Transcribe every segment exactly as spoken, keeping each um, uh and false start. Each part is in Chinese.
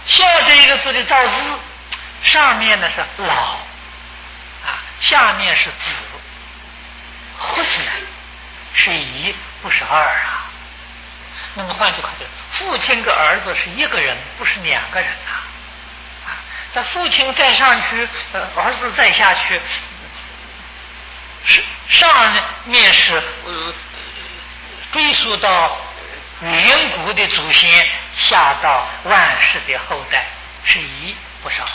孝这一个字的造字，上面呢是老，啊，下面是子，合起来是一，不是二啊。那么换句话说，父亲跟儿子是一个人，不是两个人啊。啊，在父亲再上去，呃，儿子再下去，是上面是呃追溯到远古的祖先，下到万世的后代，是一不少。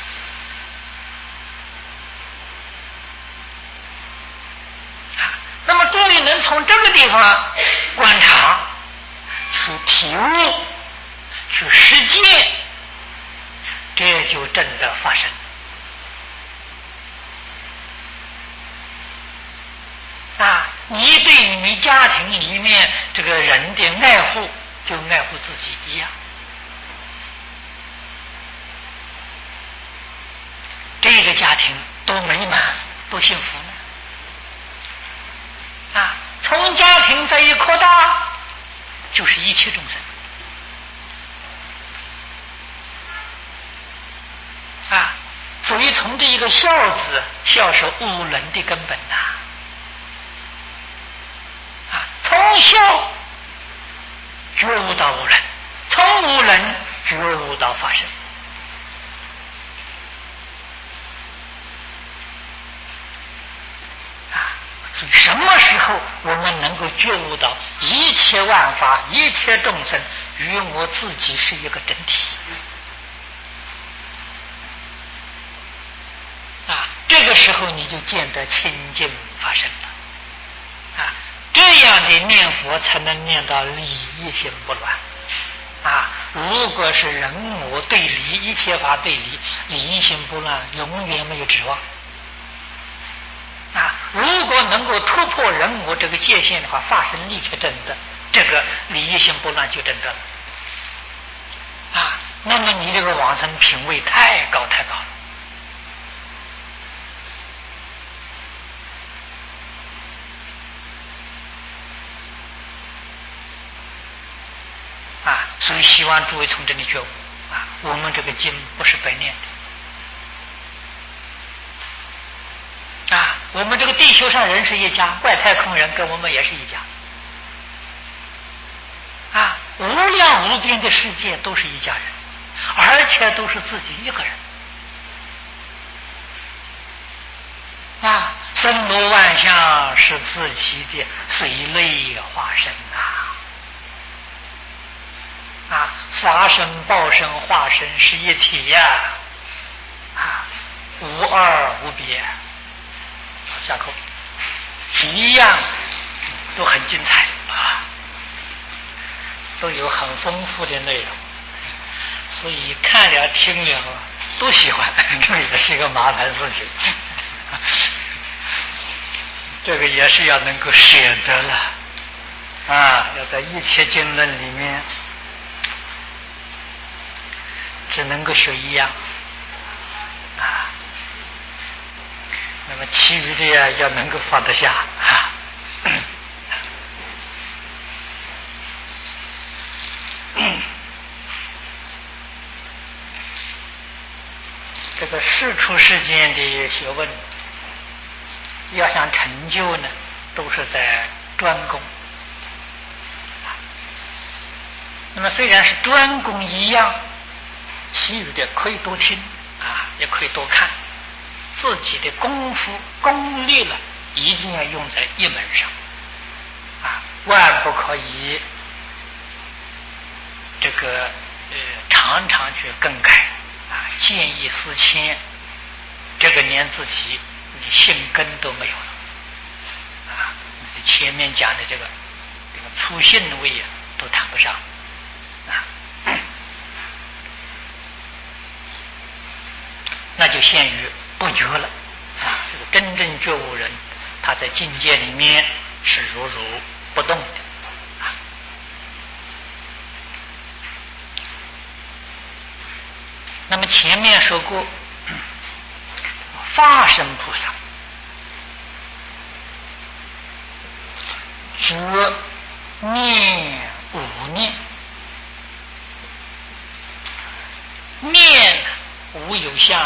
那么诸位能从这个地方观察，去体悟，去实践，这就真的发生。啊，你对你家庭里面这个人的爱护，就爱护自己一样。这个家庭多美满，多幸福呢！啊，从家庭这一扩大，就是一切众生。啊，所以从这一个孝字，孝是无人的根本呐、啊。啊，从孝觉悟到无人，从无人觉悟到法身。所以什么时候我们能够觉悟到一切万法、一切众生与我自己是一个整体？啊，这个时候你就见得清净发生了。啊，这样的念佛才能念到理一心不乱。啊，如果是人我对理，一切法对理，理一心不乱，永远没有指望。啊，如果能够突破人我这个界限的话，法身立刻真的，这个理一心不乱就真的了。啊，那么你这个往生品位太高太高了。啊，所以希望诸位从这里觉悟。啊，我们这个经不是白念的。啊，我们这个地球上人是一家，外太空人跟我们也是一家。啊，无量无边的世界都是一家人，而且都是自己一个人。啊，森罗万象是自己的随类化身啊！啊，法身、报身、化身是一体呀！啊，无二无别。下课，一样都很精彩啊，都有很丰富的内容，所以看了听了都喜欢，这也是一个麻烦事情。这个也是要能够舍得了啊，要在一切经论里面只能够学一样啊。那么其余的呀，要能够放得下啊。这个世出世间的学问，要想成就呢，都是在专攻。那么虽然是专攻一样，其余的可以多听啊，也可以多看。自己的功夫功力了，一定要用在一门上啊，万不可以这个呃常常去更改啊，见异思迁，这个连自己你性根都没有了啊，前面讲的这个这个初性位啊都谈不上啊，那就限于不觉了啊！这个真正觉悟人，他在境界里面是如如不动的啊。那么前面说过，法身菩萨觉念无念， 念无有相，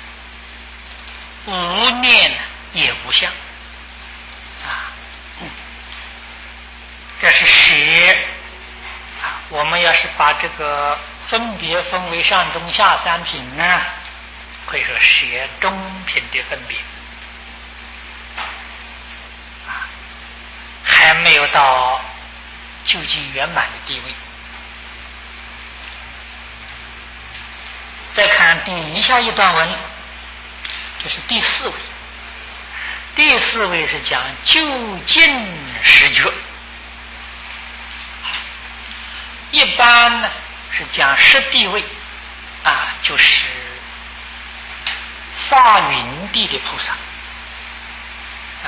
无念也无相啊。这是识啊。我们要是把这个分别分为上中下三品呢，可以说识中品的分别啊，还没有到究竟圆满的地位。再看底下一段文，这是第四位。第四位是讲究竟实觉，一般呢是讲实地位啊，就是发云地的菩萨啊。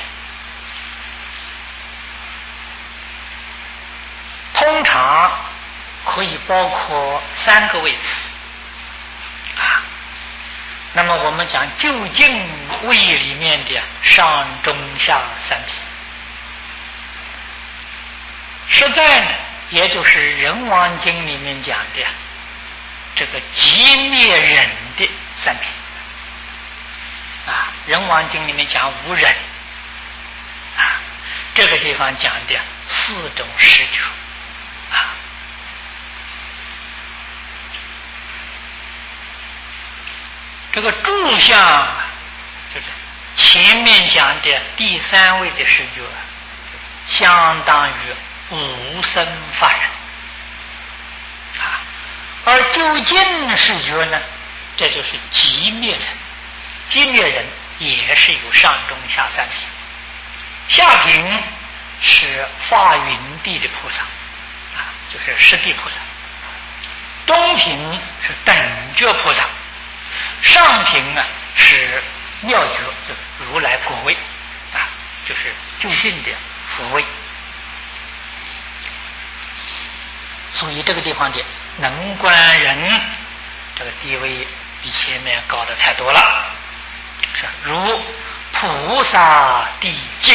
通常可以包括三个位次啊。那么我们讲究竟位里面的上中下三品，实在呢，也就是《人王经》里面讲的这个寂灭忍的三品啊。《人王经》里面讲无忍啊，这个地方讲的四种实觉啊。这个住相就是前面讲的第三位的实觉，相当于无生法忍啊。而究竟实觉呢，这就是寂灭忍。寂灭忍也是有上中下三品，下品是发云地的菩萨啊，就是实地菩萨。中品是等觉菩萨，上品呢是妙觉，就是如来果位啊，就是究竟的佛位。所以这个地方的能观人这个地位比前面高的太多了，是如菩萨地境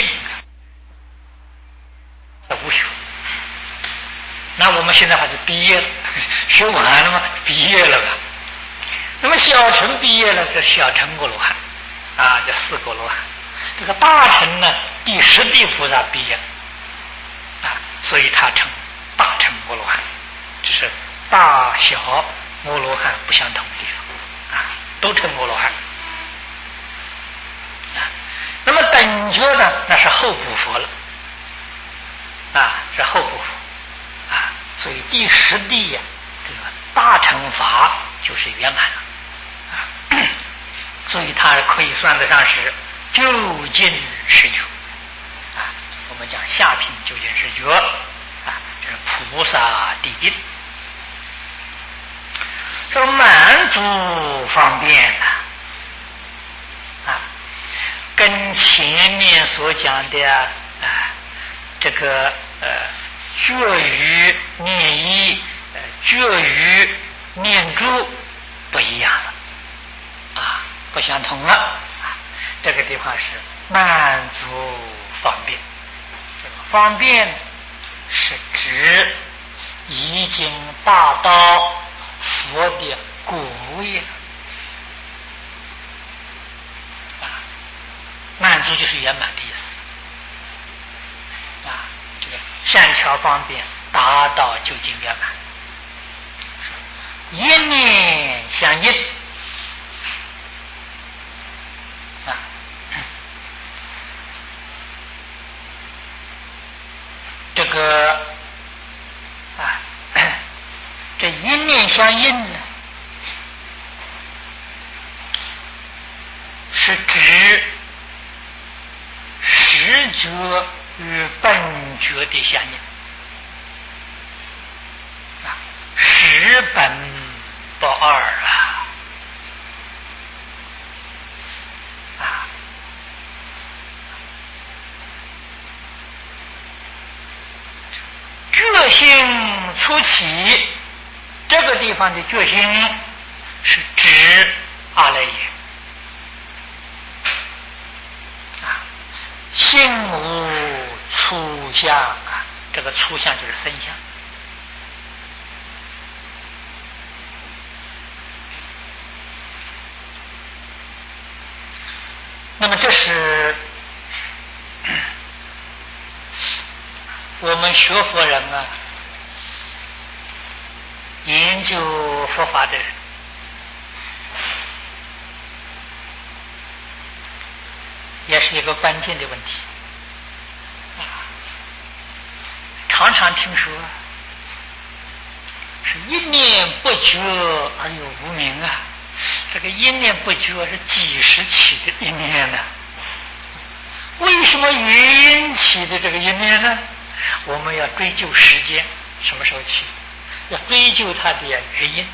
无学。那我们现在还是毕业了，学完了吗？毕业了吧？那么小乘毕业了，这小乘阿罗汉啊，这四个罗汉。这个大乘呢，第十地菩萨毕业啊，所以他成大乘阿罗汉，只是大小阿罗汉不相同的地方啊，都成阿罗汉啊。那么等觉呢，那是后补佛了啊，是后补佛啊，所以第十地呀、啊，这个大乘法就是圆满了。所以它可以算得上是究竟实觉啊。我们讲下品究竟实觉啊，这是菩萨地境。说满足方便啊，跟前面所讲的啊，这个呃觉于念一、呃觉于念珠不一样了啊。不相同了，这个地方是满足方便。这个方便是指已经达到佛的果位了啊。满足就是圆满的意思啊。这个善巧方便达到究竟圆满，一念相应。这个啊，这一念相应呢，是指实觉与本觉的相应啊，实本不二啊啊。觉性初起，这个地方的觉性是指阿赖耶啊，性无初相啊，这个初相就是生相是我们学佛人啊，研究佛法的人，也是一个关键的问题啊。常常听说是一念不觉而有无明啊，这个一念不觉是几时起的一念呢？为什么原因起的这个一念呢？我们要追究时间，什么时候起，要追究它的原因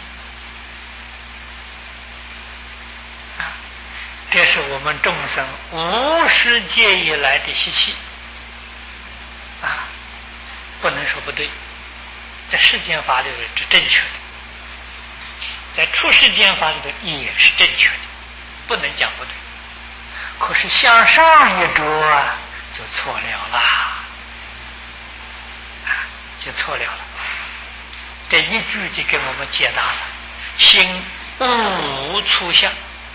啊。这是我们众生无始劫以来的习气啊，不能说不对，在世间法里是正确的，在出世间法里头也是正确的，不能讲不对。可是向上一着啊，就错了啦，啊，就错了了。这一句就给我们解答了：心无出相。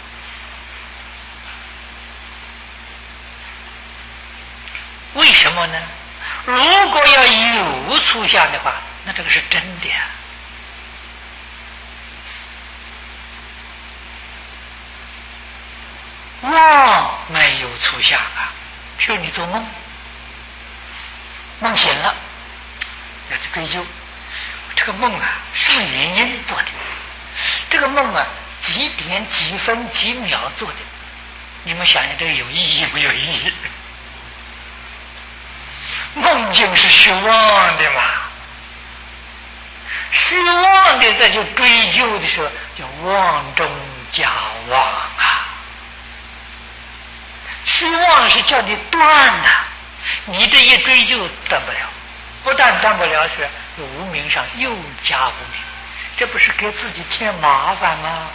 为什么呢？如果要有出相的话，那这个是真的啊。妄没有出相啊，譬如你做梦，梦醒了，要去追究这个梦啊，什么原因做的？这个梦啊，几点几分几秒做的？你们想想，这个有意义没有意义？梦境是虚妄的嘛，虚妄的再去追究的时候，叫妄中加妄啊。虚妄是叫你断呐、啊，你这一追究断不了，不但断不了，是有无明上又加无明，这不是给自己添麻烦吗？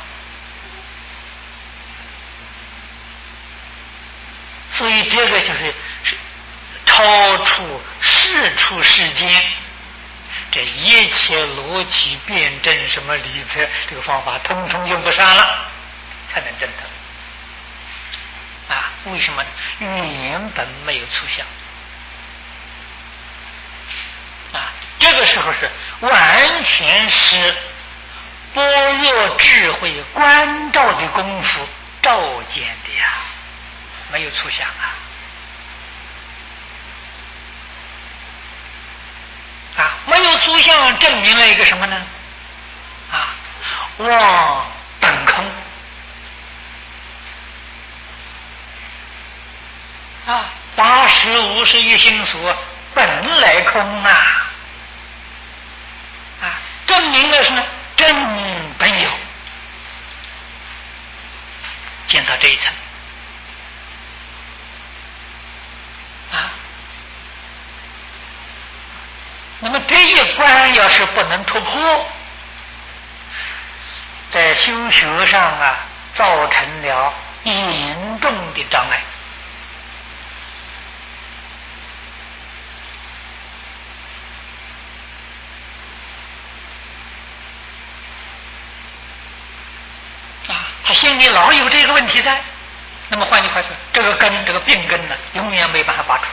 所以这个就是超出世出世间，这一切逻辑辩证什么理则，这个方法通通用不上了，才能证得。啊，为什么呢？原本没有出相啊，这个时候是完全是般若智慧观照的功夫照见的呀，没有出相啊。啊，没有出相，证明了一个什么呢？啊，妄本空。啊，八十五十一心所本来空啊！啊，证明了什么？真本有，见到这一层啊。那么这一关要是不能突破，在修学上啊，造成了严重的障碍。他心里老有这个问题在，那么换句话说，这个根，这个病根呢，永远没办法拔除。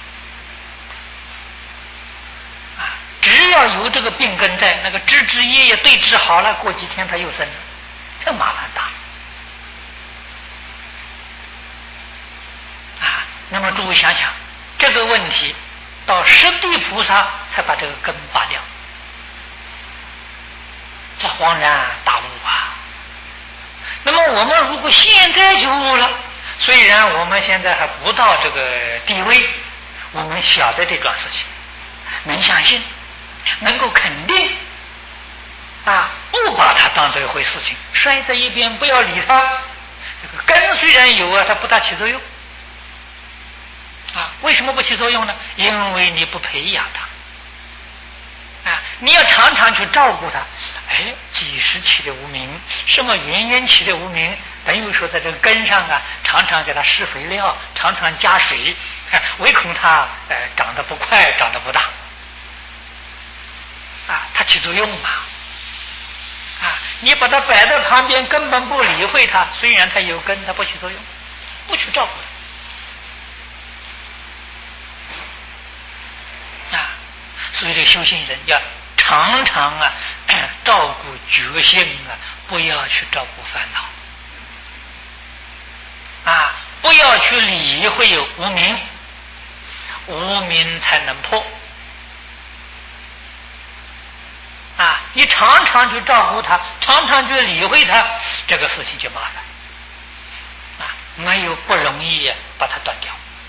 啊，只要有这个病根在，那个枝枝叶叶对治好了，过几天它又生了，这麻烦大。啊，那么诸位想想，这个问题到十地菩萨才把这个根拔掉，这恍然大悟啊！那么我们如果现在就悟了，虽然我们现在还不到这个地位，我们晓得这桩事情，能相信，能够肯定啊，不把它当做一回事情，摔在一边，不要理它。这个根虽然有啊，它不大起作用啊。为什么不起作用呢？因为你不培养它啊，你要常常去照顾它。哎，几时起的无明？什么原因起的无明？等于说在这个根上啊，常常给它施肥料，常常加水，唯恐它呃长得不快，长得不大啊，它起作用嘛啊！你把它摆在旁边，根本不理会它，虽然它有根，它不起作用，不去照顾它。 所以这个修行人要常常啊照顾觉性啊，不要去照顾烦恼啊，不要去理会无明，无明才能破啊！你常常去照顾他，常常去理会他，这个事情就麻烦啊，没有不容易把它断掉。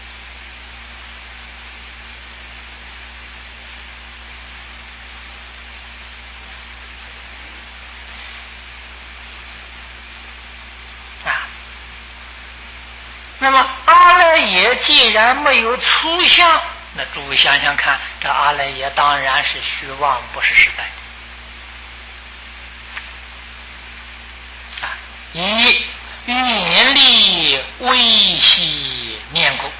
那么阿赖耶既然没有粗相，那诸位想想看，这阿赖耶当然是虚妄，不是实在的啊！以愿力微细念故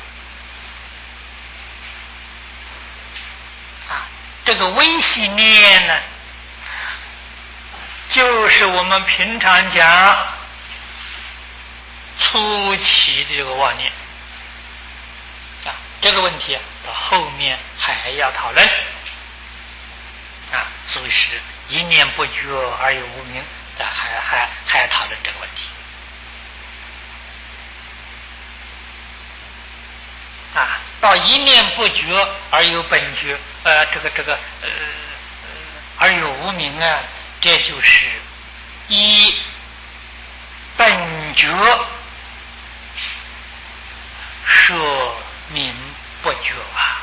啊，这个微细念呢，就是我们平常讲初期的这个妄念啊，这个问题到后面还要讨论啊，所以是一念不觉而有无明，咱还还还要讨论这个问题啊。到一念不觉而有本觉，呃，这个这个呃呃而有无明啊，这就是一本觉摄名不觉啊！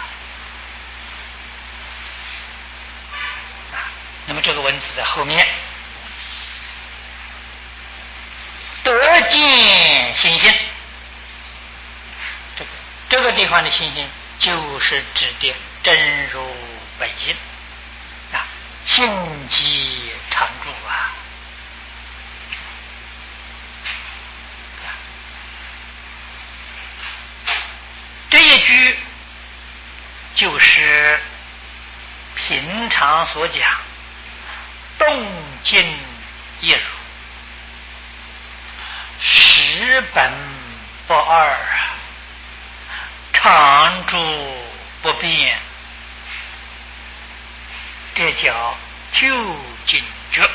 啊，那么这个文字在后面，得见心性，这个这个地方的心性就是指的真如本性啊，性即常住啊。这一句就是平常所讲动静一如，实本不二啊，常住不变，这叫究竟觉。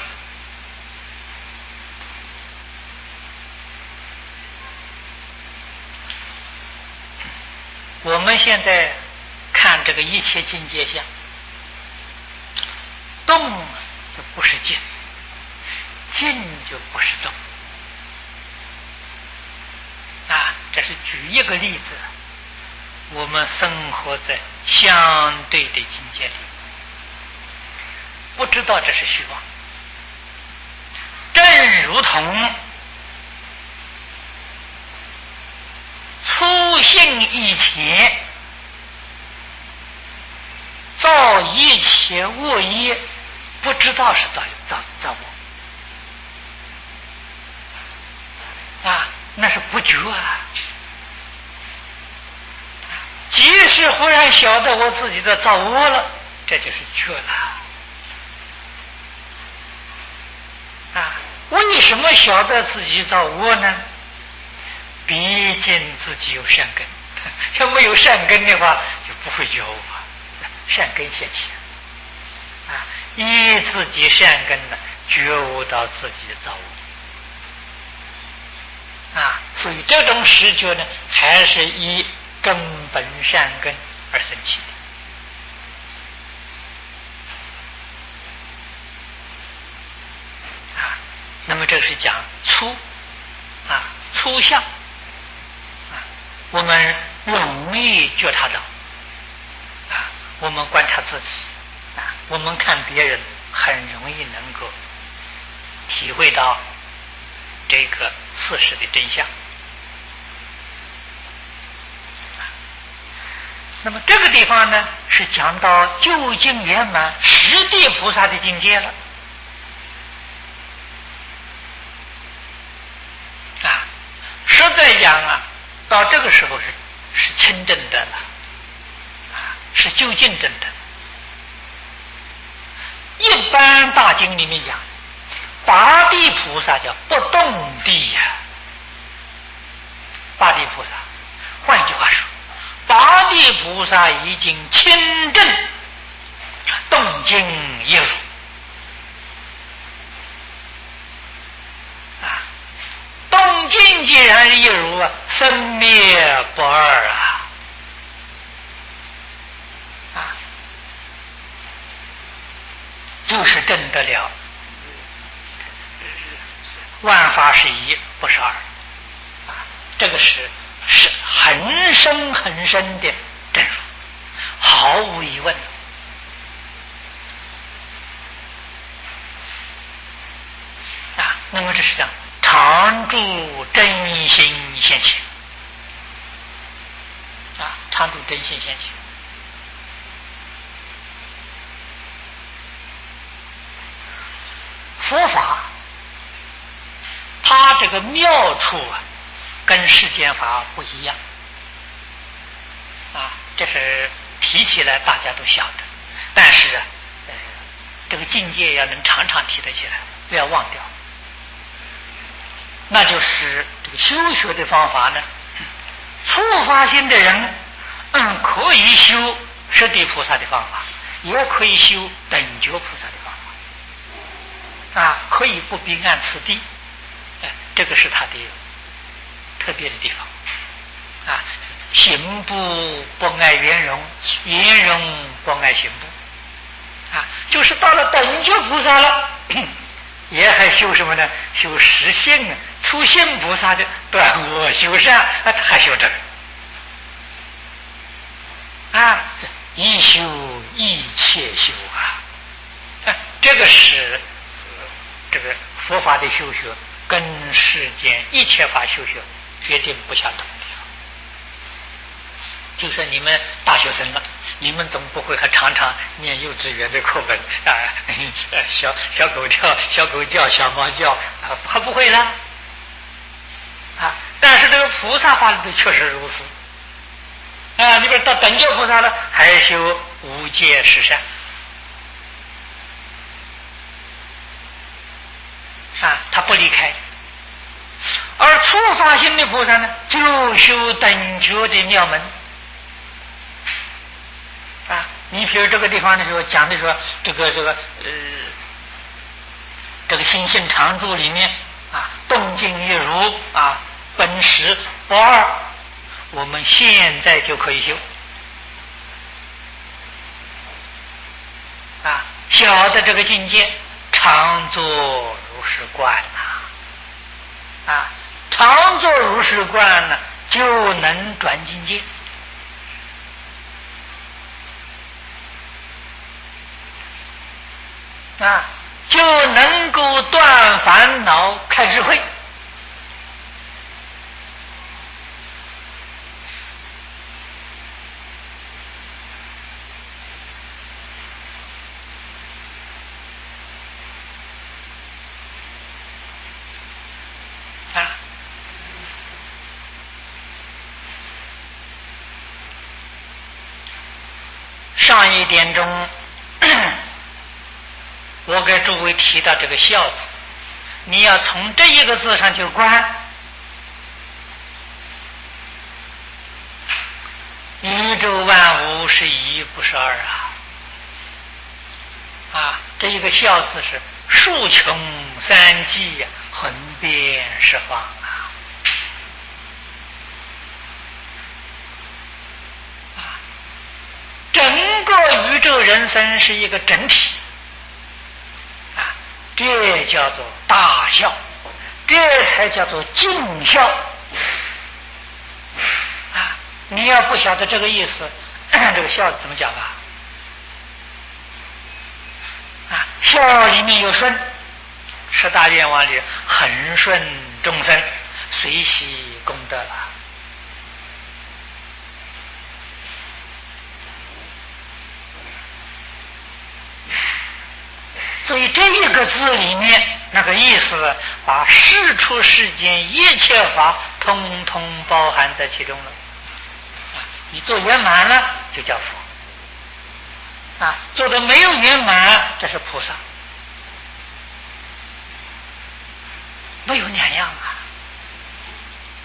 我们现在看这个一切境界相，动就不是静，静就不是动啊。这是举一个例子，我们生活在相对的境界里，不知道这是虚妄，正如同初信以前造一切恶业，不知道是造造造恶啊，那是不觉啊。即使忽然晓得我自己的造恶了，这就是觉了啊。为什么晓得自己造恶呢？毕竟自己有善根，要没有善根的话，就不会觉悟啊。善根现前啊，依自己善根呢，觉悟到自己的造物啊。所以这种实觉呢，还是以根本善根而生起的啊。那么这是讲粗啊粗相。我们容易觉察到啊，我们观察自己啊，我们看别人很容易能够体会到这个事实的真相。那么这个地方呢，是讲到究竟圆满十地菩萨的境界了啊。实在讲啊，到这个时候是是清正的了啊，是究竟正的。一般大经里面讲，八地菩萨叫不动地呀、啊。八地菩萨，换一句话说，八地菩萨已经清正动静一如啊，动静既然一如啊，生灭不二啊啊，就是证得了万法是一，不是二啊，这个是是很深很深的证入，毫无疑问。啊，那么这是讲常住真心现前啊，常住真心现前。佛法它这个妙处啊，跟世间法不一样啊，这是提起来大家都晓得，但是啊，呃，这个境界要能常常提得起来，不要忘掉。那就是这个修学的方法呢，初发心的人，嗯，可以修十地菩萨的方法，也可以修等觉菩萨的方法，啊，可以不必按次第，哎，这个是他的特别的地方，啊，行部不爱圆融，圆融不爱行部，啊，就是到了等觉菩萨了。也还修什么呢？修实性啊，出性菩萨的断恶修善啊，他还修这个啊，这一修一切修啊，啊，这个是、呃、这个佛法的修学跟世间一切法修学决定不相同的。就说你们大学生了，你们总不会还常常念幼稚园的课本啊，小小狗跳，小狗叫，小猫叫，啊，还不会啦啊！但是这个菩萨法里头确实如此啊！你比如到等觉菩萨了，还修无戒十善啊，他不离开。而初发心的菩萨呢，就修等觉的妙门。啊，你比如这个地方的时候讲的说，这个这个呃，这个心性常住里面啊，动静一如啊，本实不二，我们现在就可以修啊，晓得这个境界，常作如是观呐，啊，常作如是观呢，就能转境界。啊，就能够断烦恼，开智慧。啊，上一点钟我给诸位提到这个孝字，你要从这一个字上去观，宇宙万物是一不是二啊！啊，这一个孝字是数穷三际，横遍十方啊！啊，整个宇宙人生是一个整体。这叫做大孝，这才叫做尽孝啊！你要不晓得这个意思，这个孝怎么讲啊？啊，孝里面有顺，十大愿望里恒顺众生，随喜功德了。所以这一个字里面那个意思，把世出世间一切法通通包含在其中了。啊，你做圆满了就叫佛，啊，做的没有圆满，这是菩萨，没有两样啊。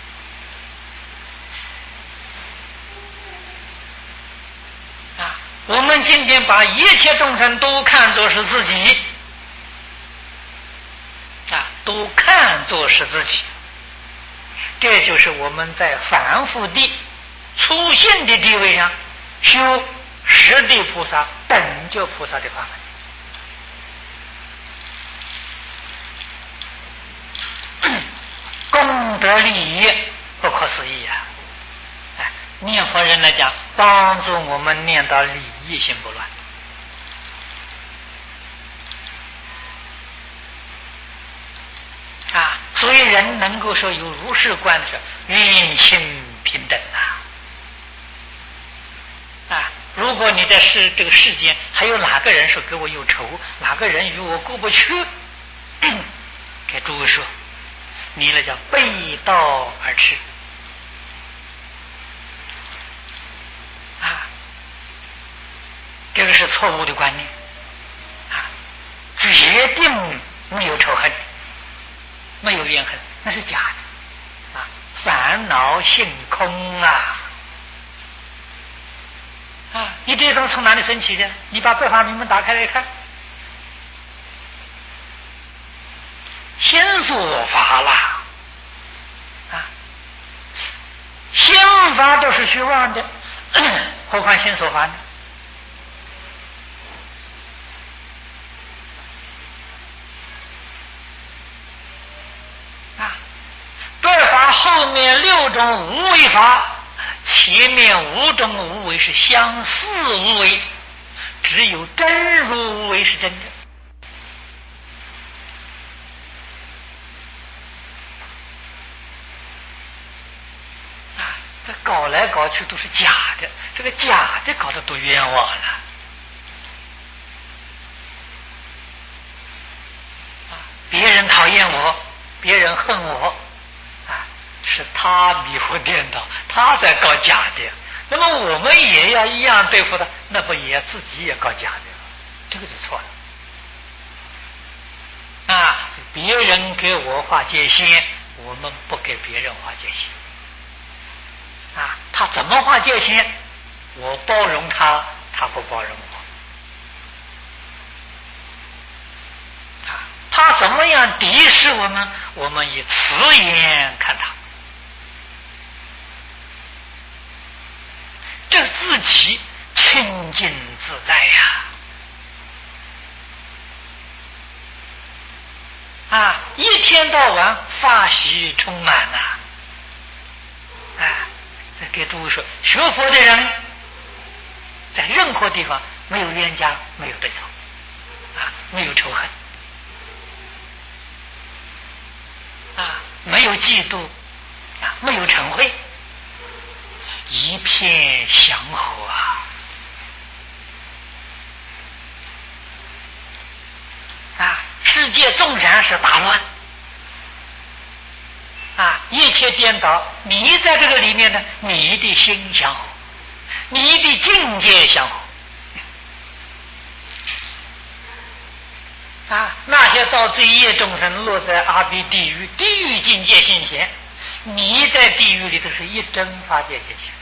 啊， 我们今天把一切众生都看作是自己啊，都看作是自己，这就是我们在凡夫的初信的地位上修十地菩萨等觉菩萨的法门，功德利益不可思议啊！哎，念佛人来讲，帮助我们念到礼义心不乱啊，所以人能够说有如是观的时候，冤亲平等啊！啊，如果你在世这个世间还有哪个人说跟我有仇，哪个人与我过不去，给诸位说，你那叫背道而驰啊！这个是错误的观念啊！决定没有仇恨，没有怨恨，那是假的啊！烦恼性空啊！啊，你这种从哪里升起的？你把白法明门打开来看，心所法啦，啊，心法都是虚妄的，何况心所法呢？啊，白法后面六种无为法。前面五种无为是相似无为，只有真如无为是真的啊！这搞来搞去都是假的，这个假的搞得都冤枉了啊！别人讨厌我，别人恨我啊，是他迷惑颠倒，他在搞假的，那么我们也要一样对付他，那不也自己也搞假的，这个就错了啊！别人给我画界限，我们不给别人画界限啊！他怎么画界限，我包容他，他不包容我啊！他怎么样敌视我们，我们以慈眼看他。这自己清净自在呀！啊，一天到晚法喜充满呐！啊，给诸位说，学佛的人在任何地方没有冤家，没有对头，啊，没有仇恨，啊，没有嫉妒，啊，没有嗔恚。一片祥和啊！啊，世界纵然是大乱，啊，一切颠倒，你在这个里面呢，你的心祥和，你的境界祥和。啊，那些造罪业众生落在阿鼻地狱，地狱境界现前，你在地狱里头是一真法界现前。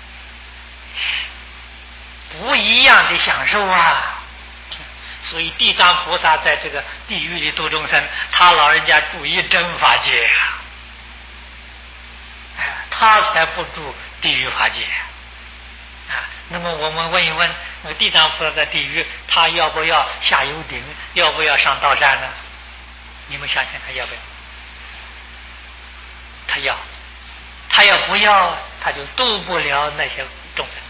不一样的享受啊！所以地藏菩萨在这个地狱里度众生，他老人家住一真法界啊，哎，他才不住地狱法界啊。那么我们问一问，那个地藏菩萨在地狱，他要不要下油顶？要不要上道山呢？你们想想他要不要？他要，他要不要，他就度不了那些众生。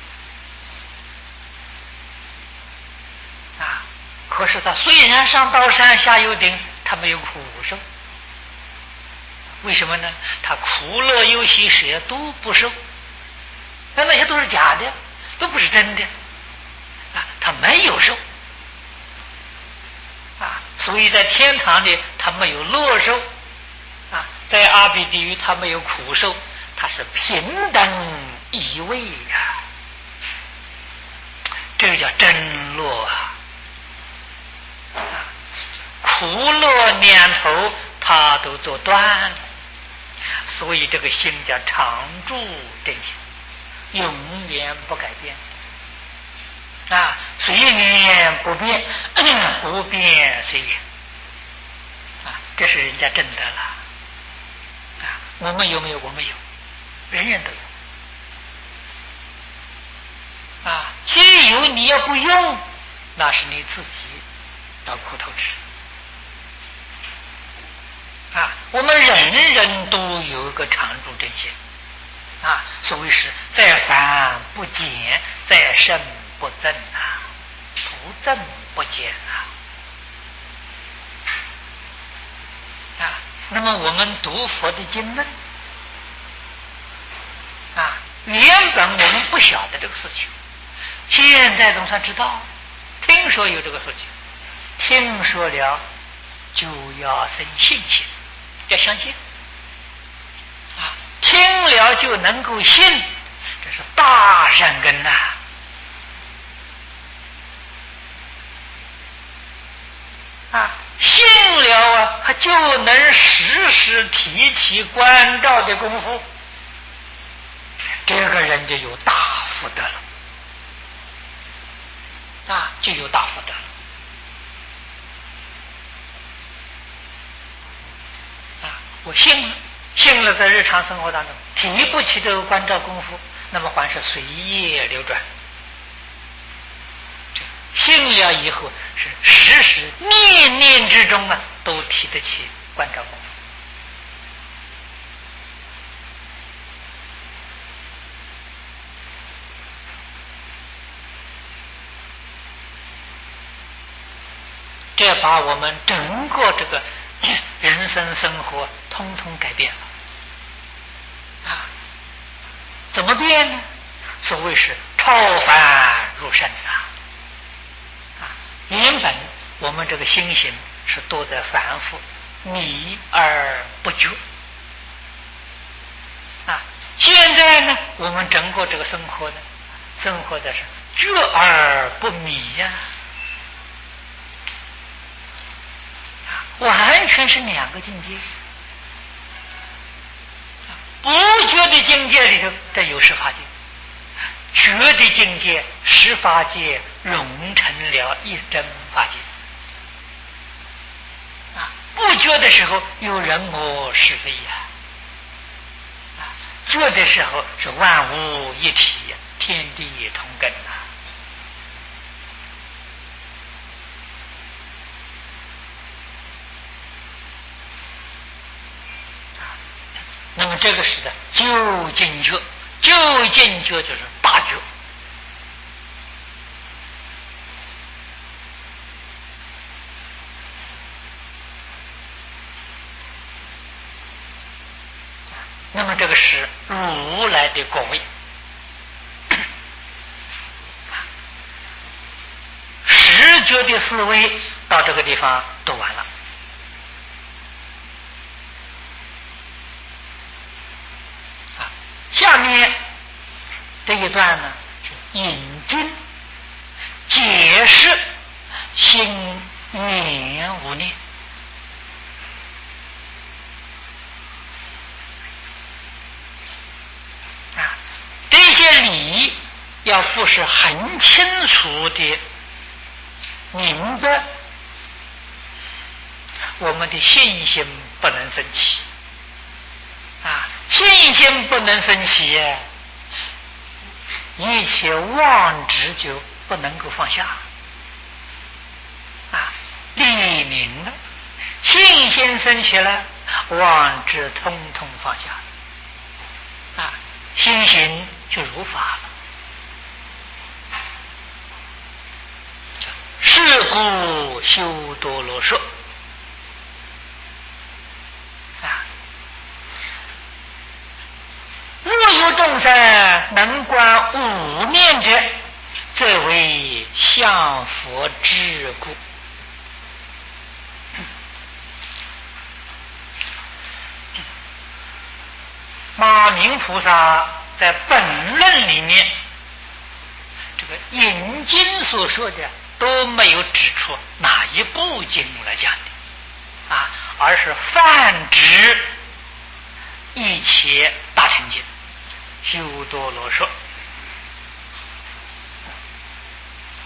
啊！可是他虽然上刀山下油顶，他没有苦受。为什么呢？他苦乐忧喜舍都不受，那那些都是假的，都不是真的啊！他没有受啊，所以在天堂里他没有乐受啊，在阿鼻地狱他没有苦受，他是平等一位呀、啊，这个叫真乐啊！苦乐两头他都做断了，所以这个心叫常住真心，永远不改变啊，随缘不变，不变随缘啊，这是人家真的了啊。我们有没有？我们有，人人都有啊。既有你要不用，那是你自己找苦头吃啊。我们人人都有一个常住真心啊，所谓是在凡不减，在圣不增啊，不增不减啊。啊，那么我们读佛的经论啊，原本我们不晓得这个事情，现在总算知道，听说有这个事情，听说了就要生信心，要相信啊，听了就能够信，这是大善根呐、啊。啊，信了啊，他就能时时提起关照的功夫，这个人就有大福德了，啊，就有大福德了。啊，我信了，信了，在日常生活当中提不起这个关照功夫，那么还是随业流转。信了以后，是时时念念之中啊，都提得起关照功夫。这把我们整个这个人生生活通通改变了啊！怎么变呢？所谓是超凡入圣啊！啊，原本我们这个心行是多在凡夫，迷而不觉啊。现在呢，我们整个这个生活呢，生活的是觉而不迷呀、啊，完全是两个境界。不觉的境界里头，这有十法界；觉的境界，十法界融成了一真法界。啊，不觉的时候有人我是非呀、啊，觉的时候是万物一体，天地同根呐、啊。那么这个是的究竟觉，究竟觉就是大觉。那么这个是如来的果位，十觉的思维到这个地方都完了。啊，下面这一段呢是引经解释心念无念。啊，这些理要不是很清楚的明白，我们的信心不能升起啊，信心不能升起，一切妄执就不能够放下啊，立明了，信心升起了，妄执通通放下啊，心行就如法了。是故修多罗说啊，若有众生能观五念者，则为向佛之故。马明菩萨在本论里面，这个引经所说的都没有指出哪一部经来讲的啊，而是泛指一切大乘经，修多罗说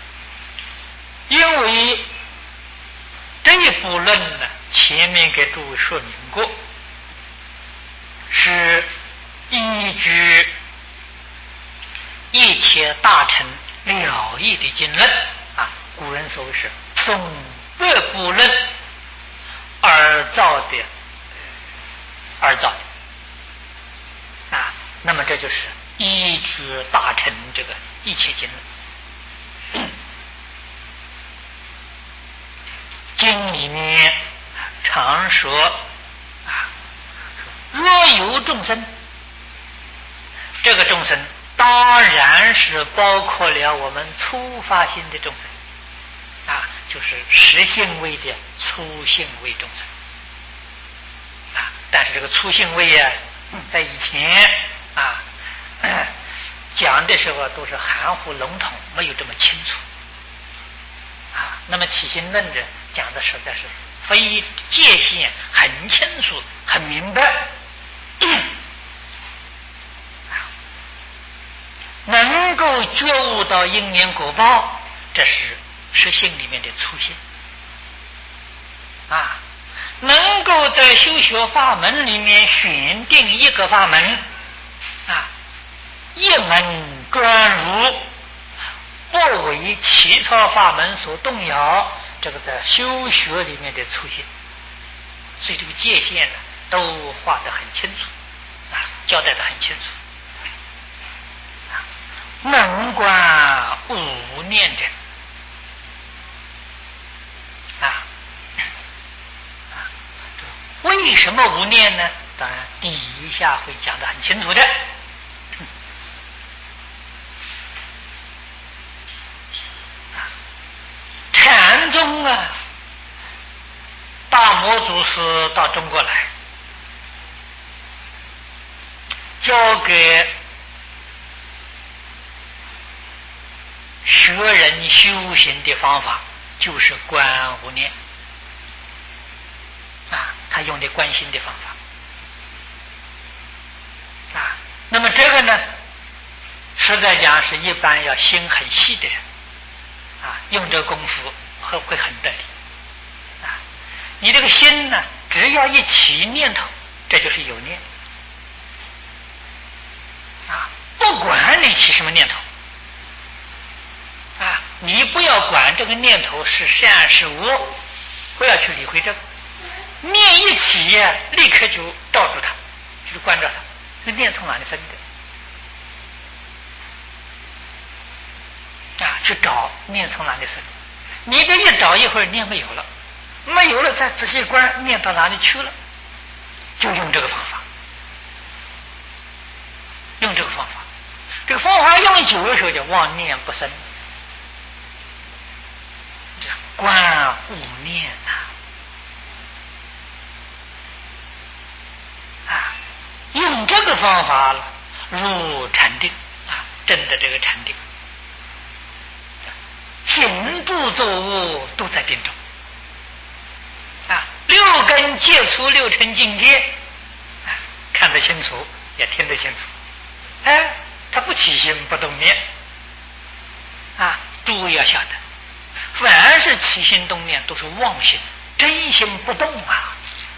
因为这一部论呢，前面给诸位说明过，是依据一切大臣了义的经论啊，古人所谓是总百部论而造的，而造的啊。那么这就是依据大臣这个一切经论。经里面常说啊，若有众生，这个众生当然是包括了我们初发心的众生啊，就是实性位的初性位众生啊。但是这个初性位啊，在以前啊讲的时候都是含糊笼统，没有这么清楚啊。那么起心论者讲的实在是非界限很清楚，很明白，能够觉悟到因缘果报，这是实性里面的初性啊。能够在修学法门里面选定一个法门啊，一门专入，不为其他法门所动摇，这个在修学里面的出现。所以这个界限呢，都画得很清楚啊，交代得很清楚啊。能观无念者啊，为什么无念呢？当然底下会讲得很清楚的。禅宗啊，大摩祖师到中国来，教给学人修行的方法就是观无念啊，他用的观心的方法啊。那么这个呢，实在讲是一般要心很细的人啊，用这个功夫会会很得力啊。你这个心呢，只要一起念头，这就是有念啊，不管你起什么念头啊，你不要管这个念头是善是恶，不要去理会这个。念一起呀，立刻就照住它，就是关照它。这念从哪里生的啊？去找念从哪里生的。你这一找一会儿念没有了，没有了再仔细观，念到哪里去了？就用这个方法，用这个方法。这个方法用久的时候就妄念不生，这观无念呐。啊，用这个方法入禅定啊，真的这个禅定，行住坐卧都在定中啊，六根接触六尘境界啊，看得清楚，也听得清楚。哎，他不起心不动念啊，诸位要晓得，凡是起心动念都是妄心，真心不动啊。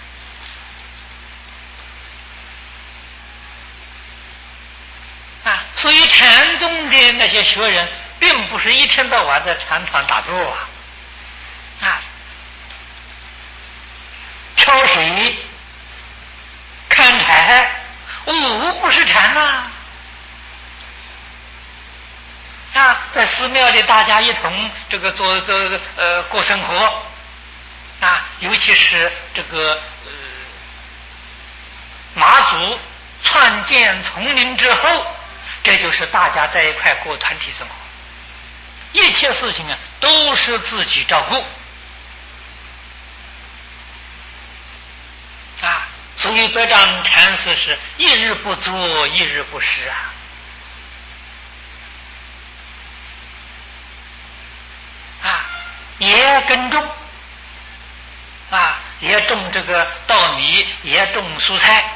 啊，所以禅宗的那些学人，并不是一天到晚在禅堂打坐啊，啊，挑水、看柴，无不是禅呐。啊，在寺庙里大家一同这个做做呃过生活，啊，尤其是这个呃马祖创建丛林之后。这就是大家在一块过团体生活，一切事情啊都是自己照顾啊，所以百丈禅师是一日不作，一日不食啊，啊，也耕种啊，也种这个稻米，也种蔬菜。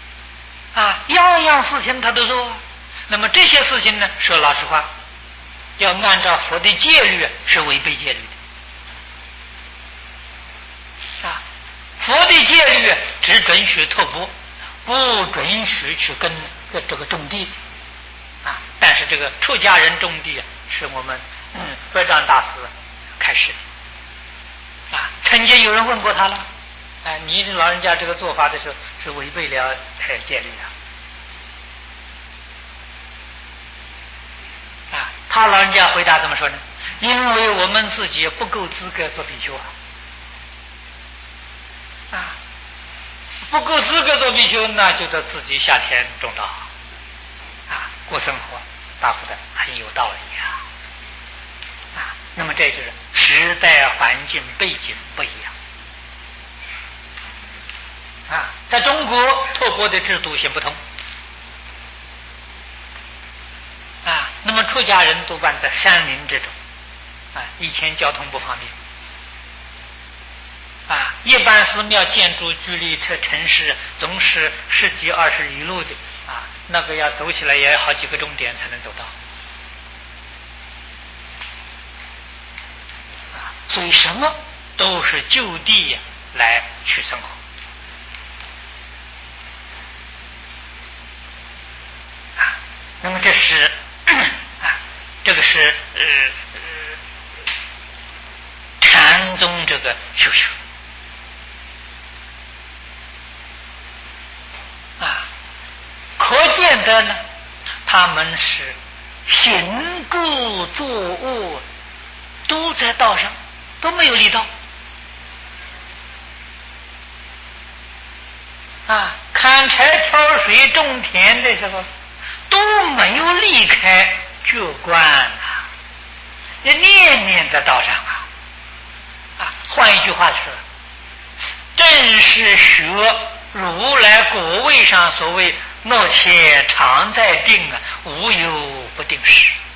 啊，样样事情他都做。那么这些事情呢，说老实话， 要按照佛的戒律是违背戒律的啊。佛的戒律只准许托钵，不准许去跟这个种地啊。但是这个出家人种地是我们嗯慧照大师开始的啊。曾经有人问过他了，啊，你老人家这个做法的时候是违背了戒律的啊。他老人家回答怎么说呢？因为我们自己不够资格做比丘啊。啊，不够资格做比丘，那就得自己下田种稻，啊，过生活，答复的很有道理啊。啊，那么这就是时代环境背景不一样。啊，在中国托钵的制度行不通。啊，那么出家人多半在山林这种，啊，以前交通不方便。啊，一般寺庙建筑距离这城市总是十几二十里路的啊，那个要走起来也要好几个钟点才能走到啊，所以什么都是就地来去生活啊。那么这是啊，这个是呃呃禅宗这个修修。啊，可见的呢，他们是行住坐卧都在道上，都没有离道啊。砍柴挑水种田的时候都没有离开觉观啊，你念念在道上啊。啊，换一句话说，正是学如来果位上所谓莫且常在定啊，无有不定时。